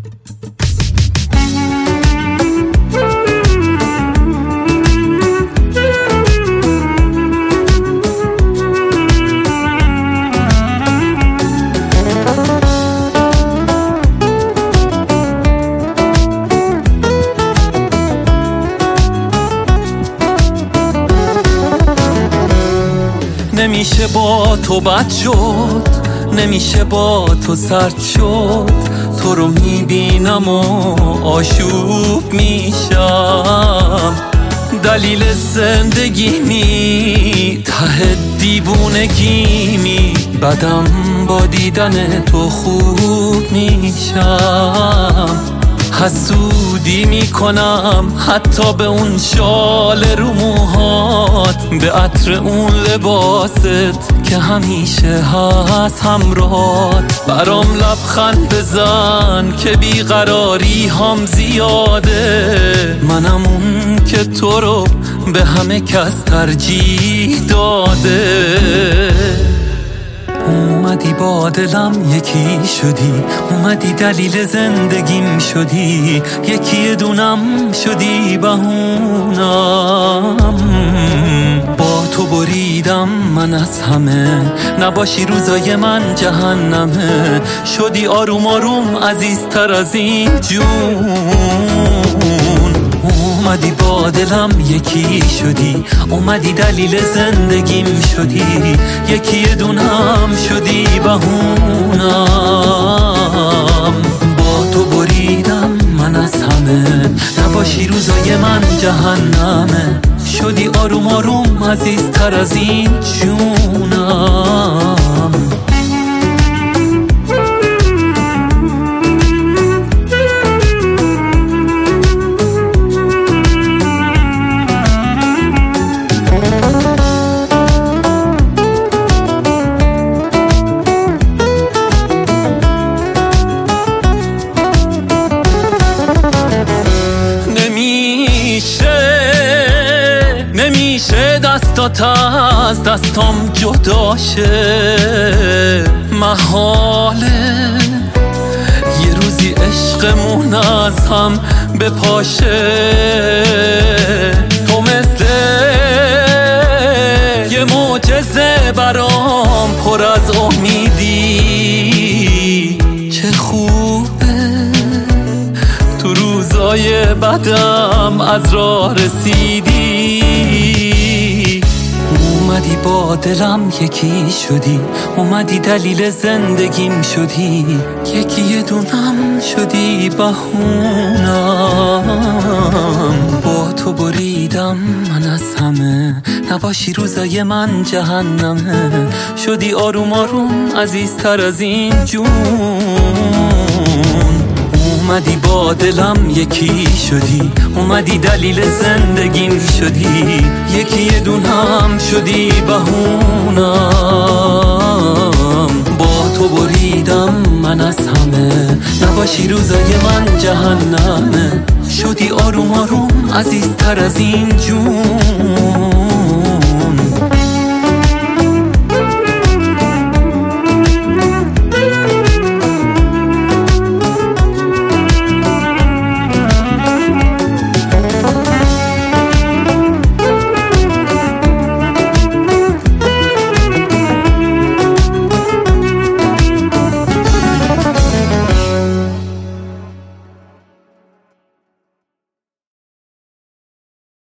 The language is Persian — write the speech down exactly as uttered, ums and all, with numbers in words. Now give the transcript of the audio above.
نمیشه با تو بد شد، نمیشه با تو سرد شد، تو رو میبینم و آشوب میشم. دلیل زندگیمی ته دیوونگیمی، بدم با دیدن تو خوب میشم. حسودی میکنم حتی به اون شال رو موهات، به عطر اون لباست که همیشه هست همراهات. برام لبخند بزن که بیقراری هم زیاده، منم اون که تو رو به همه کس ترجیح داده. اومدی با دلم یکی شدی، اومدی دلیل زندگیم شدی، یکی دونم شدی بهونم. با تو بریدم من از همه، نباشی روزای من جهنمه. شدی آروم آروم عزیزتر از این جون. اومدی با دلم یکی شدی، اومدی دلیل زندگیم شدی، یکی دونم شدی بهونم. با تو بریدم من از همه، نباشی روزای من جهنمه. شدی آروم آروم عزیزتر از این جونم. نمیشه دستات از دستام جدا شه، محاله یه روزی عشقمون از هم بپاشه. تو مثل یه معجزه برام پر از امیدی، چه خوبه تو روزای بدم از راه رسیدی. اومدی با دلم یکی شدی، اومدی دلیل زندگیم شدی، یکی دونم شدی بهونم. با تو بریدم من از همه، نباشی روزای من جهنمه. شدی آروم آروم عزیزتر از این جون. اومدی با دلم یکی شدی، اومدی دلیل زندگیم شدی، یکی دونم شدی بهونم. با تو بریدم من از همه، نباشی روزای من جهنمه. شدی آروم آروم عزیزتر از این جون.